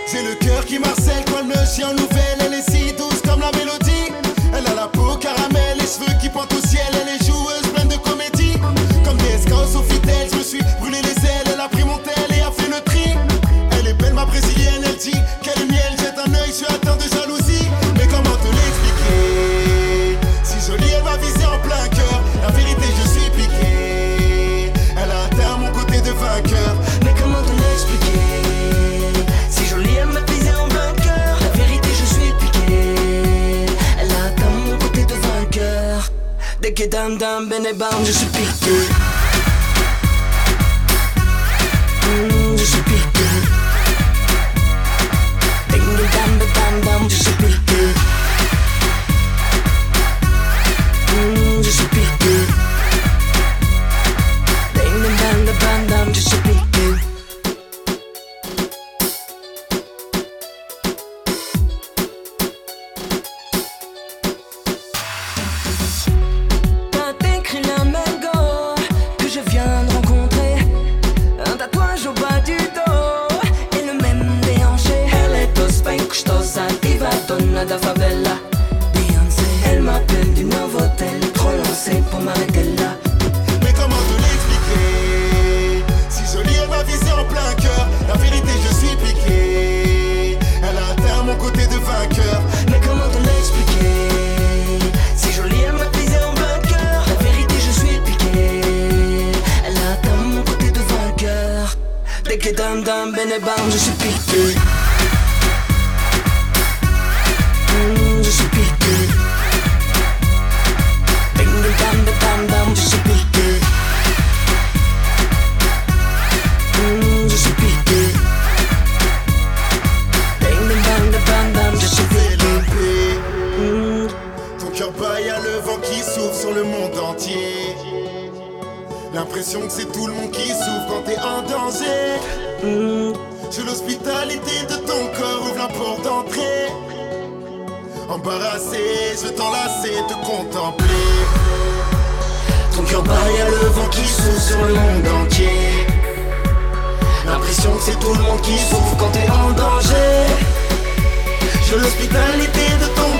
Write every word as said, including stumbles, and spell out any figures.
J'ai le cœur qui marcelle comme le chien nouvelle. Elle est si douce comme la mélodie. Elle a la peau caramel, les cheveux qui pointent au ciel. Elle est joueuse pleine de comédie. Comme des scouts au fidèles, je me suis brûlé les ailes. Elle a pris mon tel et a fait le tri. Elle est belle ma brésilienne, elle dit qu'elle est miel. Jette un œil, je suis atteint de jalousie. Mais comment te l'expliquer? Si jolie elle m'a visé en plein cœur. La vérité je suis piqué. Elle a atteint mon côté de vainqueur. Mais comment te l'expliquer? Si jolie elle m'a visé en vainqueur. La vérité je suis piqué. Elle a atteint mon côté de vainqueur. Dès que dam dam ben et bam je suis piqué. Mmh, je suis piqué. Ding dam dam dam je suis piqué. Mmh, je suis piqué. Ding dam dam dam je suis piqué. Donna da favela, Beyoncé. Elle m'appelle du Novotel, trop lancée pour m'arrêter là. Mais comment te l'expliquer? Si jolie elle m'a visé en plein cœur. La vérité je suis piqué. Elle a atteint mon côté de vainqueur. Mais comment te l'expliquer? Si jolie elle m'a visé en vainqueur. La vérité je suis piqué. Elle a atteint mon côté de vainqueur. Dès que dam dam ben et bam je suis piqué. Je suis piqué. Ding dam dam dam je suis piqué. Mmh, je suis piqué. Ding dam dam dam je suis piqué. Mmh. Ton cœur bat, y'a le vent qui souffle sur le monde entier. L'impression que c'est tout le monde qui souffre quand t'es en danger. Mmh. J'ai l'hospitalité de ton corps, ouvre la porte d'entrée. Embarrassé, je t'enlacer, te contempler. Ton cœur bat, y'a le vent qui souffle sur le monde entier. L'impression que c'est tout le monde qui souffre quand t'es en danger. J'ai l'hospitalité de ton